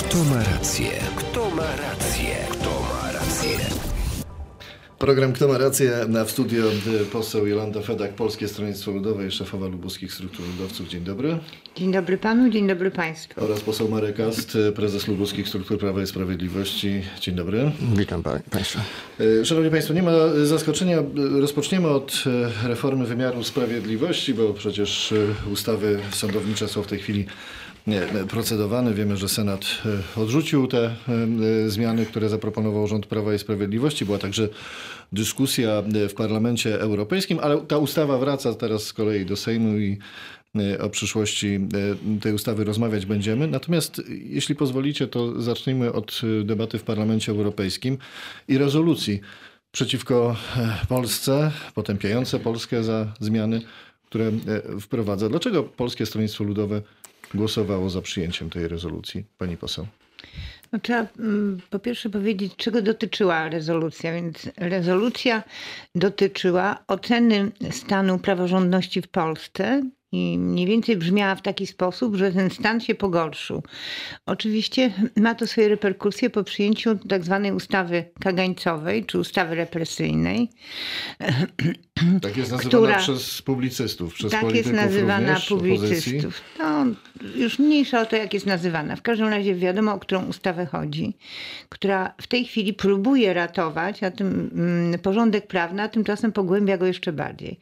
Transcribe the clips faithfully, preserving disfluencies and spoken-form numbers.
Kto ma rację? Kto ma rację? Kto ma rację? Program Kto ma rację? Na w studio poseł Jolanta Fedak, Polskie Stronnictwo Ludowe i szefowa lubuskich struktur ludowców. Dzień dobry. Dzień dobry panu, dzień dobry państwu. Oraz poseł Marek Ast, prezes lubuskich struktur Prawa i Sprawiedliwości. Dzień dobry. Witam państwa. Szanowni państwo, nie ma zaskoczenia. Rozpoczniemy od reformy wymiaru sprawiedliwości, bo przecież ustawy sądownicze są w tej chwili Nie, procedowane. Wiemy, że Senat odrzucił te zmiany, które zaproponował rząd Prawa i Sprawiedliwości. Była także dyskusja w Parlamencie Europejskim, ale ta ustawa wraca teraz z kolei do Sejmu i o przyszłości tej ustawy rozmawiać będziemy. Natomiast jeśli pozwolicie, to zacznijmy od debaty w Parlamencie Europejskim i rezolucji przeciwko Polsce, potępiające Polskę za zmiany, które wprowadza. Dlaczego Polskie Stronnictwo Ludowe głosowało za przyjęciem tej rezolucji? Pani poseł. No, trzeba po pierwsze powiedzieć, czego dotyczyła rezolucja. Więc rezolucja dotyczyła oceny stanu praworządności w Polsce i mniej więcej brzmiała w taki sposób, że ten stan się pogorszył. Oczywiście ma to swoje reperkusje po przyjęciu tak zwanej ustawy kagańcowej, czy ustawy represyjnej. Tak jest nazywana która, przez publicystów, przez tak polityków jest nazywana również, publicystów. No, już mniejsza o to, jak jest nazywana. W każdym razie wiadomo, o którą ustawę chodzi, która w tej chwili próbuje ratować a tym, mm, porządek prawny, a tymczasem pogłębia go jeszcze bardziej.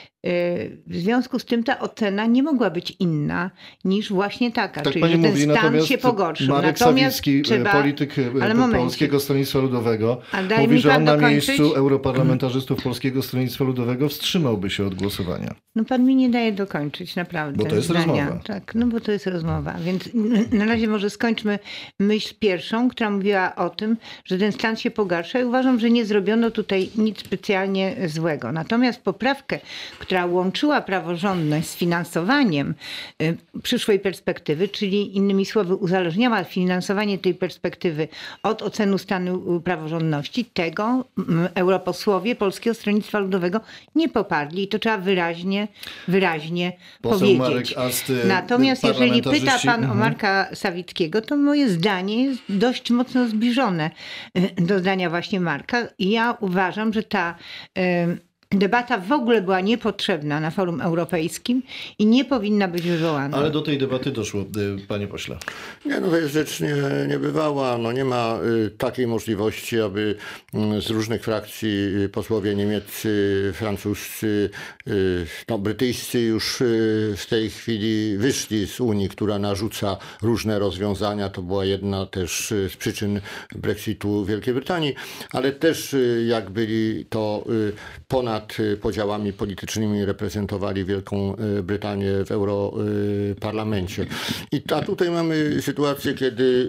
W związku z tym ta ocena nie mogła być inna niż właśnie taka, tak czyli że ten mówi, stan się pogorszył. Marek Natomiast Sawicki, trzeba... polityk Polskiego Stronnictwa Ludowego, mówi, że on na dokończyć? miejscu europarlamentarzystów Polskiego Stronnictwa Ludowego wstrzymałby się od głosowania. No pan mi nie daje dokończyć, naprawdę. Bo to jest zdania. rozmowa. Tak, no bo to jest rozmowa. Więc na razie może skończmy myśl pierwszą, która mówiła o tym, że ten stan się pogarsza i uważam, że nie zrobiono tutaj nic specjalnie złego. Natomiast poprawkę, która która łączyła praworządność z finansowaniem y, przyszłej perspektywy, czyli innymi słowy uzależniała finansowanie tej perspektywy od oceny stanu praworządności, tego y, europosłowie Polskiego Stronnictwa Ludowego nie poparli i to trzeba wyraźnie, wyraźnie Poseł powiedzieć. Marek Ast, Natomiast jeżeli pyta pan mhm. o Marka Sawickiego, to moje zdanie jest dość mocno zbliżone do zdania właśnie Marka. I ja uważam, że ta y, debata w ogóle była niepotrzebna na forum europejskim i nie powinna być wywołana. Ale do tej debaty doszło, panie pośle. Nie, no to jest rzecz nie, niebywała. No nie ma y, takiej możliwości, aby y, z różnych frakcji y, posłowie niemieccy, francuscy, y, no, brytyjscy już y, w tej chwili wyszli z Unii, która narzuca różne rozwiązania. To była jedna też y, z przyczyn Brexitu Wielkiej Brytanii, ale też y, jak byli to y, ponad podziałami politycznymi reprezentowali Wielką Brytanię w Europarlamencie. I a tutaj mamy sytuację, kiedy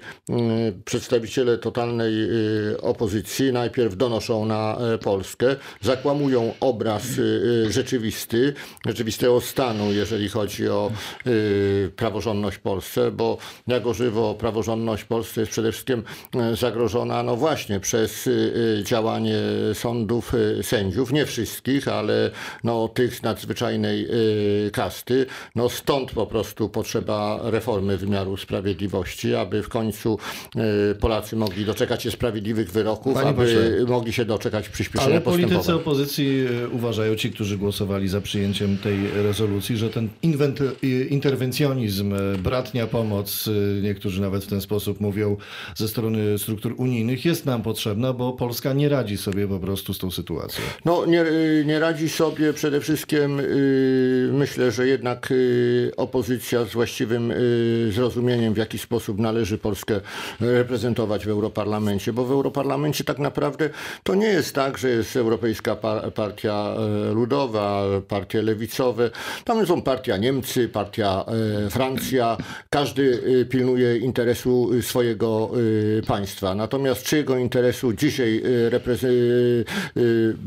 przedstawiciele totalnej opozycji najpierw donoszą na Polskę, zakłamują obraz rzeczywisty, rzeczywistego stanu, jeżeli chodzi o praworządność w Polsce, bo jako żywo praworządność w Polsce jest przede wszystkim zagrożona no właśnie przez działanie sądów, sędziów, nie wszystkich, ale no, tych z nadzwyczajnej y, kasty. No, stąd po prostu potrzeba reformy wymiaru sprawiedliwości, aby w końcu y, Polacy mogli doczekać się sprawiedliwych wyroków, Panie aby pośle, mogli się doczekać przyspieszenia ale postępowań. politycy opozycji uważają, ci, którzy głosowali za przyjęciem tej rezolucji, że ten interwencjonizm, bratnia pomoc, niektórzy nawet w ten sposób mówią, ze strony struktur unijnych jest nam potrzebna, bo Polska nie radzi sobie po prostu z tą sytuacją. No, nie, nie radzi sobie przede wszystkim, yy, myślę, że jednak yy, opozycja z właściwym yy, zrozumieniem, w jaki sposób należy Polskę reprezentować w Europarlamencie, bo w Europarlamencie tak naprawdę to nie jest tak, że jest Europejska par Partia Ludowa, partie lewicowe, tam są partia Niemcy, partia yy, Francja, każdy yy, pilnuje interesu swojego yy, państwa. Natomiast czyjego interesu dzisiaj yy, reprezentuje, yy,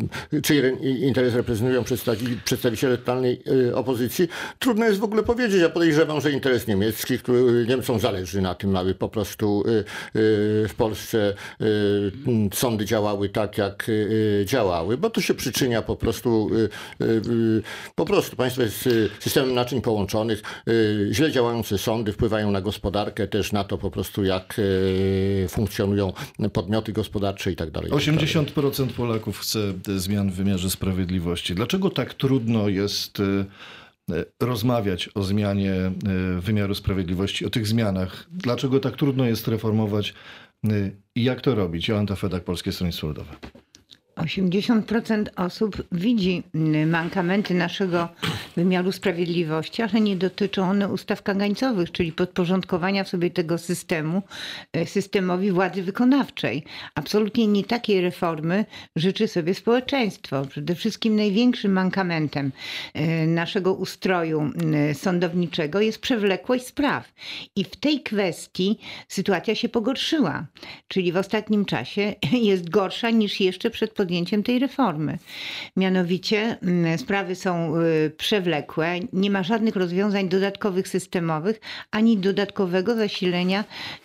czyj interes reprezentują przedstawiciele totalnej opozycji, trudno jest w ogóle powiedzieć. Ja podejrzewam, że interes niemiecki, który Niemcom zależy na tym, aby po prostu w Polsce sądy działały tak, jak działały, bo to się przyczynia po prostu, po prostu państwo jest systemem naczyń połączonych, źle działające sądy wpływają na gospodarkę, też na to po prostu, jak funkcjonują podmioty gospodarcze i tak dalej. osiemdziesiąt procent Polaków chce zmian w wymiarze sprawiedliwości. Dlaczego tak trudno jest rozmawiać o zmianie wymiaru sprawiedliwości, o tych zmianach? Dlaczego tak trudno jest reformować i jak to robić? Jolanta Fedak, Polskie Stronnictwo Ludowe. osiemdziesiąt procent osób widzi mankamenty naszego wymiaru sprawiedliwości, ale nie dotyczą one ustaw kagańcowych, czyli podporządkowania sobie tego systemu systemowi władzy wykonawczej. Absolutnie nie takiej reformy życzy sobie społeczeństwo. Przede wszystkim największym mankamentem naszego ustroju sądowniczego jest przewlekłość spraw. I w tej kwestii sytuacja się pogorszyła. Czyli w ostatnim czasie jest gorsza niż jeszcze przed podjęciem tej reformy. Mianowicie sprawy są przewlekłe, nie ma żadnych rozwiązań dodatkowych systemowych, ani dodatkowego zasilenia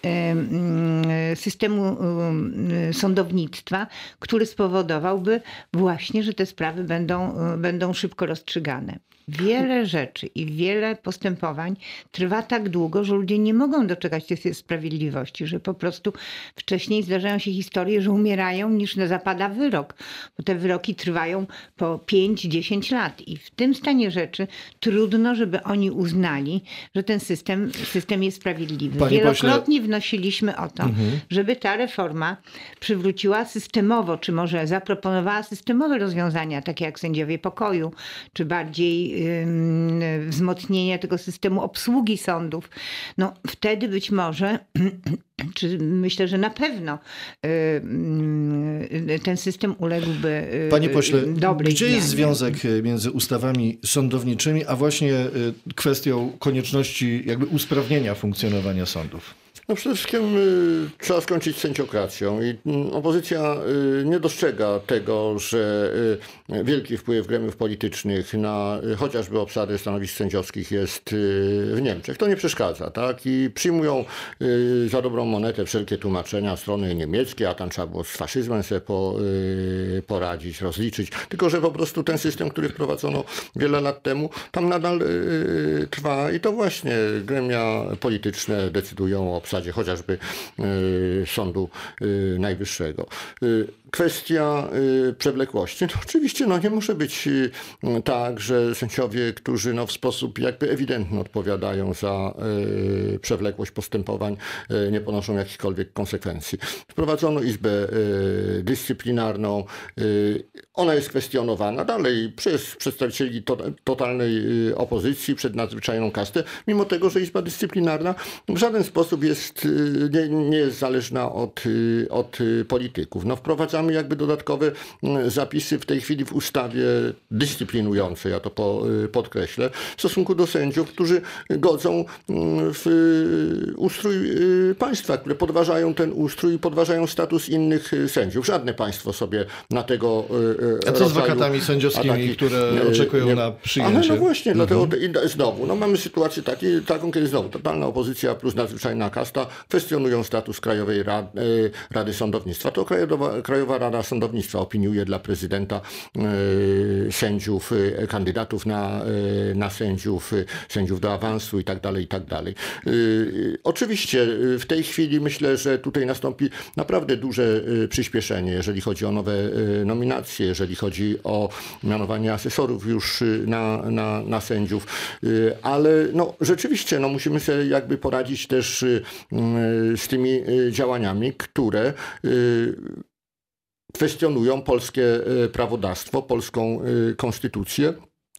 systemu sądownictwa, który spowodowałby właśnie, że te sprawy będą, będą szybko rozstrzygane. Wiele rzeczy i wiele postępowań trwa tak długo, że ludzie nie mogą doczekać tej sprawiedliwości, że po prostu wcześniej zdarzają się historie, że umierają, niż zapada wyrok, bo te wyroki trwają po pięć dziesięć lat i w tym stanie rzeczy trudno, żeby oni uznali, że ten system, system jest sprawiedliwy. Panie Wielokrotnie pośle... wnosiliśmy o to, mhm. żeby ta reforma przywróciła systemowo, czy może zaproponowała systemowe rozwiązania, takie jak sędziowie pokoju, czy bardziej wzmocnienie tego systemu obsługi sądów. No wtedy być może, czy myślę, że na pewno ten system uległby Panie pośle, dobrej gdzie zmianie. jest związek między ustawami sądowniczymi, a właśnie kwestią konieczności jakby usprawnienia funkcjonowania sądów? No przede wszystkim y, trzeba skończyć z sędziokracją i y, opozycja y, nie dostrzega tego, że y, wielki wpływ gremiów politycznych na y, chociażby obsady stanowisk sędziowskich jest y, w Niemczech. To nie przeszkadza, tak? I przyjmują y, za dobrą monetę wszelkie tłumaczenia strony niemieckiej, a tam trzeba było z faszyzmem sobie po, y, poradzić, rozliczyć. Tylko że po prostu ten system, który wprowadzono wiele lat temu, tam nadal y, trwa i to właśnie gremia polityczne decydują o obsadzie chociażby y, Sądu y, Najwyższego. Y, kwestia y, przewlekłości. No, oczywiście no, nie może być y, tak, że sędziowie, którzy no, w sposób jakby ewidentny odpowiadają za y, przewlekłość postępowań, y, nie ponoszą jakichkolwiek konsekwencji. Wprowadzono Izbę y, Dyscyplinarną. Y, ona jest kwestionowana dalej przez przedstawicieli to, totalnej y, opozycji, przed nadzwyczajną kastę, mimo tego, że Izba Dyscyplinarna w żaden sposób jest, y, nie, nie jest zależna od, y, od y, polityków. No, wprowadzamy jakby dodatkowe zapisy w tej chwili w ustawie dyscyplinującej, ja to po, podkreślę, w stosunku do sędziów, którzy godzą w ustrój państwa, które podważają ten ustrój i podważają status innych sędziów. Żadne państwo sobie na tego A co z wakatami sędziowskimi, ataki, które oczekują nie, na przyjęcie? Ale no właśnie, mhm. dlatego znowu, no mamy sytuację taki, taką, kiedy znowu totalna opozycja plus nadzwyczajna kasta kwestionują status Krajowej Rady, Rady Sądownictwa. To Krajowa, Krajowa Rada Sądownictwa opiniuje dla prezydenta y, sędziów, y, kandydatów na, y, na sędziów, y, sędziów do awansu i tak dalej, i tak dalej. Y, oczywiście y, w tej chwili myślę, że tutaj nastąpi naprawdę duże y, przyspieszenie, jeżeli chodzi o nowe y, nominacje, jeżeli chodzi o mianowanie asesorów już y, na, na, na sędziów, y, ale no, rzeczywiście no, musimy sobie jakby poradzić też y, y, z tymi y, działaniami, które y, kwestionują polskie prawodawstwo, polską konstytucję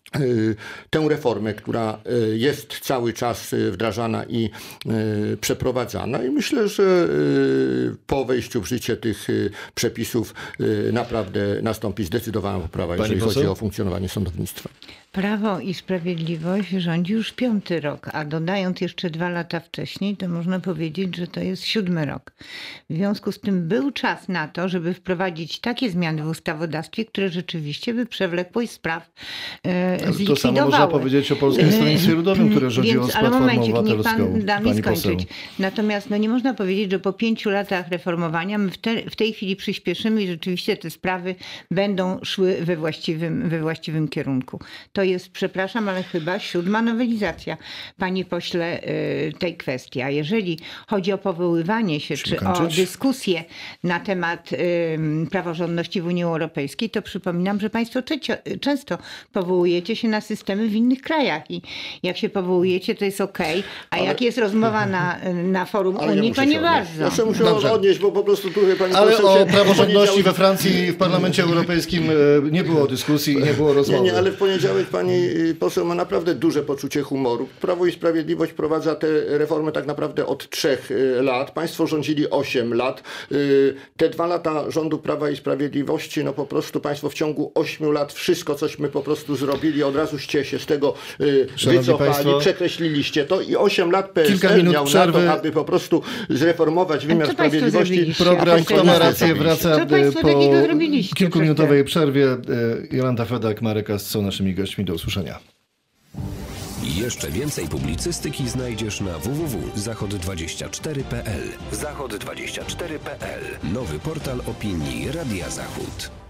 tę reformę, która jest cały czas wdrażana i przeprowadzana i myślę, że po wejściu w życie tych przepisów naprawdę nastąpi zdecydowana poprawa, Pani jeżeli poseł? chodzi o funkcjonowanie sądownictwa. Prawo i Sprawiedliwość rządzi już piąty rok, a dodając jeszcze dwa lata wcześniej, to można powiedzieć, że to jest siódmy rok. W związku z tym był czas na to, żeby wprowadzić takie zmiany w ustawodawstwie, które rzeczywiście by przewlekłość spraw e, zlikwidowały. To samo można powiedzieć o Polskim Stronnictwie Ludowym, które rządziło Więc, z ale Platformą momencik, niech Obywatelską. pan da mi Pani skończyć. poseł. Natomiast no, nie można powiedzieć, że po pięciu latach reformowania my w, te, w tej chwili przyspieszymy i rzeczywiście te sprawy będą szły we właściwym, we właściwym kierunku. To jest, przepraszam, ale chyba siódma nowelizacja, panie pośle, tej kwestii. A jeżeli chodzi o powoływanie się Musimy czy o kończyć. dyskusję na temat y, praworządności w Unii Europejskiej, to przypominam, że państwo czecie, często powołujecie się na systemy w innych krajach i jak się powołujecie, to jest okej, a Ale- jak jest rozmowa na, na forum Ale ja Unii, muszę to nie się odnieść. bardzo. Ja się muszę Dobrze. odnieść, bo po prostu tutaj pani Ale poseł o się praworządności we poniedziałek- Francji w Parlamencie Europejskim e, nie było dyskusji i nie było Nie, rozmowy. nie, ale w poniedziałek pani y, poseł ma naprawdę duże poczucie humoru. Prawo i Sprawiedliwość wprowadza te reformy tak naprawdę od trzech y, lat. Państwo rządzili osiem lat. Y, Te dwa lata rządu Prawa i Sprawiedliwości, no po prostu państwo w ciągu ośmiu lat wszystko, cośmy po prostu zrobili, od razu ście się z tego y, Szanowni wycofali, państwo, przekreśliliście to i osiem lat P S kilka L minut miał przerwy. na to, aby po prostu zreformować wymiar co państwo sprawiedliwości. zrobiliście? Program Państwo Kto ma nie rację zrobiliście. wraca Co państwo e, takiego po zrobiliście kilkuminutowej przerwie. E, Jolanta Fedak, Marek Ast są naszymi gośćmi. Do usłyszenia. Jeszcze więcej publicystyki znajdziesz na w w w kropka zachod dwadzieścia cztery kropka p l. zachod dwadzieścia cztery kropka p l. Nowy portal opinii Radia Zachód.